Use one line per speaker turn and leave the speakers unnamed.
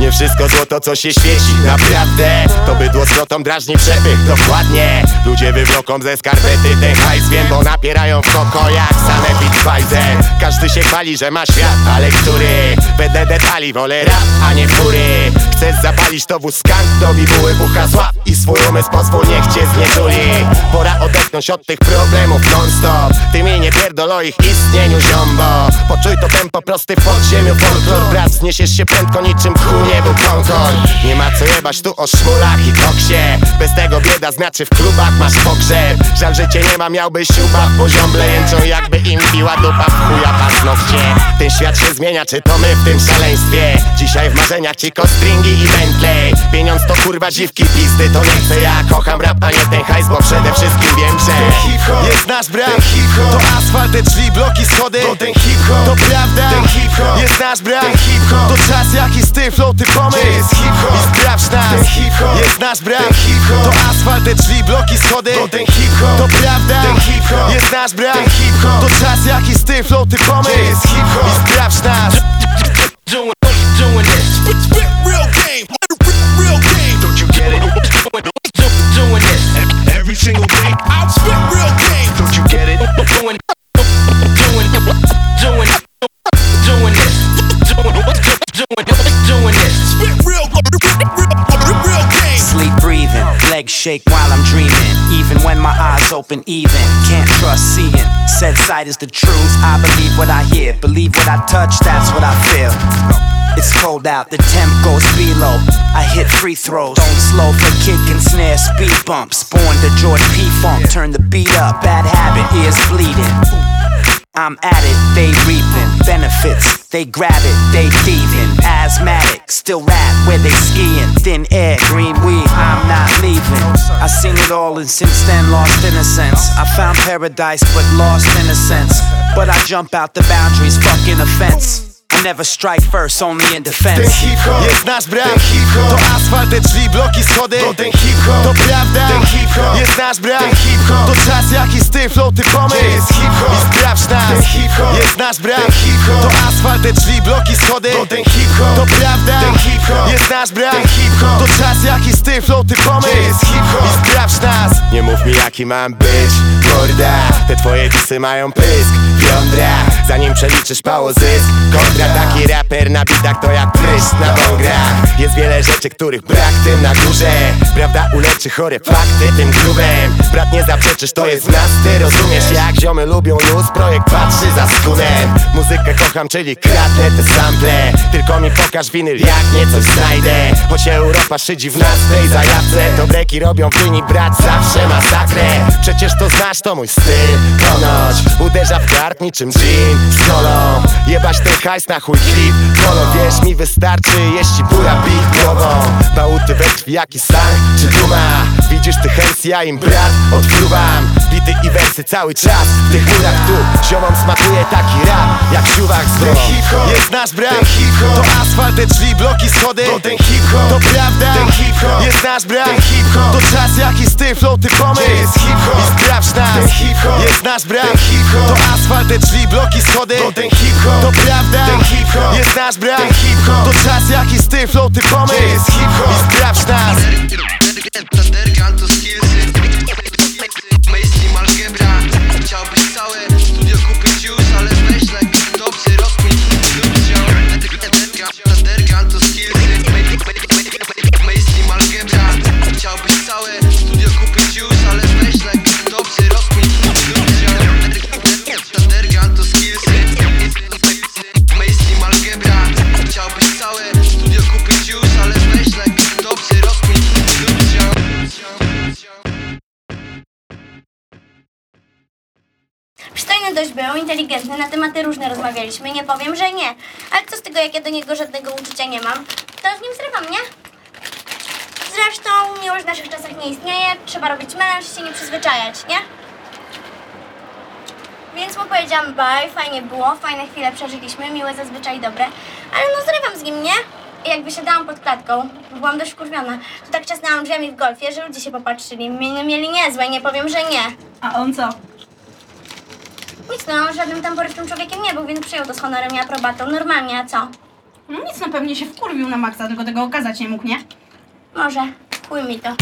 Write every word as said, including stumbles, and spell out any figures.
nie wszystko złoto, co się świeci. Naprawdę, to bydło z flotą drażni przepych. Dokładnie, ludzie wywloką ze skarpety ten hajs. Wiem, bo napierają w pokojach same Bitwajzer. Każdy się chwali, że ma świat, ale który? Będę detali, wolę rap, a nie fury. Chcesz zapalić to wóz skank, do bibuły bucha złap i swój umysł pozwól, niech cię znieczuli. Pora odetchnąć od tych problemów non-stop. Ty mi nie pierdol o ich istnieniu, ziombo. Poczuj to tempo, prosty w podziemiu folklor. Brat, zniesiesz się prędko niczym ku niebu Concord. Nie ma co jebać tu o szmulach i koksie. Bez tego bieda znaczy w klubach masz pogrzeb. Żal, że cię nie ma, miałbyś ubaw, bo ziomble jęczą jakby im biła dupa w chuja paznokcie. Ten świat się zmienia, czy to my w tym szaleństwie? Dzisiaj w marzeniach ci kostringi i Bentley. Pieniądz to kurwa dziwki, pizdy to nie chcę. Ja kocham rap, a nie ten hajs, bo przede wszystkim wiem, że ten hip-hop jest nasz brat. Ten hip-hop to asfalt, te drzwi, bloki, schody. To ten hip-hop to prawda. Ten hip-hop jest nasz brat. Ten hip-hop to czas, jaki styl, flow, ty pomysł. Jest hip-hop i sprawdź nas. Ten hip-hop jest nasz brat. Ten hip-hop to asfalt, te drzwi, bloki, schody. To ten hip-hop to prawda. Ten hip-hop jest nasz brat. Ten hip-hop to czas, jaki styl, flow, ty pomysł. Jest hip-hop i sprawdź nas.
Doing, doing this. Spit real game, real game. Don't you get it? Doing, doing this every single day. I spit real game. Don't you get it? Doing, doing, doing, doing this. Doing, doing, doing this. Spit real, real, real game.
Sleep breathing, legs shake while I'm dreaming. Even when my eyes open, even can't trust seeing. Said sight is the truth. I believe what I hear, believe what I touch. That's what I feel. It's cold out, the temp goes below. I hit free throws, don't slow for kick and snare, speed bumps. Born to George P. Funk, turn the beat up, bad habit, ears bleeding. I'm at it, they reaping benefits. They grab it, they thieving. Asthmatic, still rap where they skiing. Thin air, green weed, I'm not leaving. I seen it all and since then lost innocence. I found paradise but lost innocence. But I jump out the boundaries, fucking offense. I never strike first, only in defense.
Ten hip-hop jest nasz brat. Ten hip-hop to asfalt, te drzwi, bloki, schody. To ten hip-hop to prawda. Ten hip-hop jest nasz brat. Ten hip-hop to czas, jaki styl, flow, ty pomysł. Jest hip-hop i sprawdź nas. Ten hip-hop jest nasz brat. Ten hip-hop to asfalt, te drzwi, bloki, schody. To ten hip-hop to prawda. Ten hip-hop jest nasz brat. Ten hip-hop to czas, jaki styl, flow, ty pomysł. Jest hip-hop i sprawdź nas. Nie mów mi jaki mam być, morda. Te twoje disy mają pysk, jądra. Zanim przeliczysz pało zysk, kontra. Taki raper na bitach to jak pryszcz na wągrach. Jest wiele rzeczy, których brak tym na górze. Prawda uleczy chore fakty tym grubem. Brat nie zaprzeczysz, to jest w nas, ty rozumiesz jak ziomy lubią luz, projekt patrzy za skunem. Muzykę kocham, czyli kradnę te sample. Tylko mi pokaż winyl, jak nie coś znajdę. Choć Europa szydzi w nas tej zajawce, to breki robią w linii, brat zawsze masakrę. Przecież to znasz, to mój styl, ponoć uderza w kark niczym gin z kolą. Jebać ten hajs na chuj klip, kolo, wiesz mi wystarczy, jeśli bura big głową. Bałuty we krwi, jaki sang czy duma. Widzisz ty hens, ja im brat odpruwam. Bity i wersy cały czas w tych murach tu. Ziomom smakuje taki rap, jak siuwak z ten hip-hop jest nasz brat. Ten hip-hop to asfalt, te drzwi, bloki, schody. To ten hip-hop to prawda. Ten hip-hop jest nasz brat. Ten hip-hop to czas, jaki styl, flow, ty pomysł. Jest hip-hop i sprawdź nas. Ten hip-hop jest nasz brat. Ten hip-hop to asfalt, te drzwi, bloki, schody. To ten hip-hop to prawda. Ten hip-hop jest nasz brat. Ten hip-hop to czas, jaki styl, flow, ty pomysł. Jest hip-hop i sprawdź nas.
Underground to skillsy, mainstream algebra. Chciałbyś całe studio kupić już, ale weź like topsy, rozkmin ludziom. Underground to skillsy, mainstream algebra. Chciałbyś całe studio kupić już, ale weź like topsy, rozkmin ludziom. Underground to skillsy, mainstream algebra. Chciałbyś całe studio kupić już, ale weź like topsy, rozkmin ludziom.
Przystojny dość był, inteligentny, na tematy różne rozmawialiśmy, nie powiem, że nie. Ale co z tego, jak ja do niego żadnego uczucia nie mam? To z nim zrywam, nie? Zresztą miłość w naszych czasach nie istnieje, trzeba robić melanż i się nie przyzwyczajać, nie? Więc mu powiedziałam bye, fajnie było, fajne chwile przeżyliśmy, miłe zazwyczaj dobre. Ale no zrywam z nim, nie? I jak wysiadałam pod klatką, byłam dość wkurwiona, to tak czasnęłam drzwiami w golfie, że ludzie się popatrzyli, mnie mieli niezłe, nie powiem, że nie.
A on co?
Nic, no, żadnym tam porywczym człowiekiem nie był, więc przyjął to z honorem i aprobatą. Normalnie, a co?
No nic, no pewnie się wkurwił na maksa, tylko tego okazać nie mógł, nie?
Może. Chuj mi to.